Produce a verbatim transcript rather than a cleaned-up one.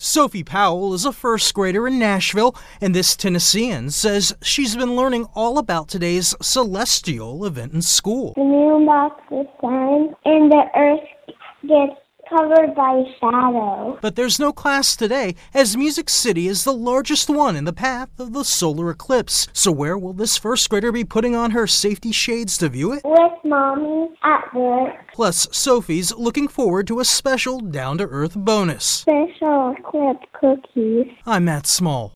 Sophie Powell is a first grader in Nashville, and this Tennessean says she's been learning all about today's celestial event in school. The moon blocks the sun, and the earth gets covered by shadow. But there's no class today, as Music City is the largest one in the path of the solar eclipse. So where will this first grader be putting on her safety shades to view it? With Mommy at work. Plus, Sophie's looking forward to a special down-to-earth bonus. Special eclipse cookies. I'm Matt Small.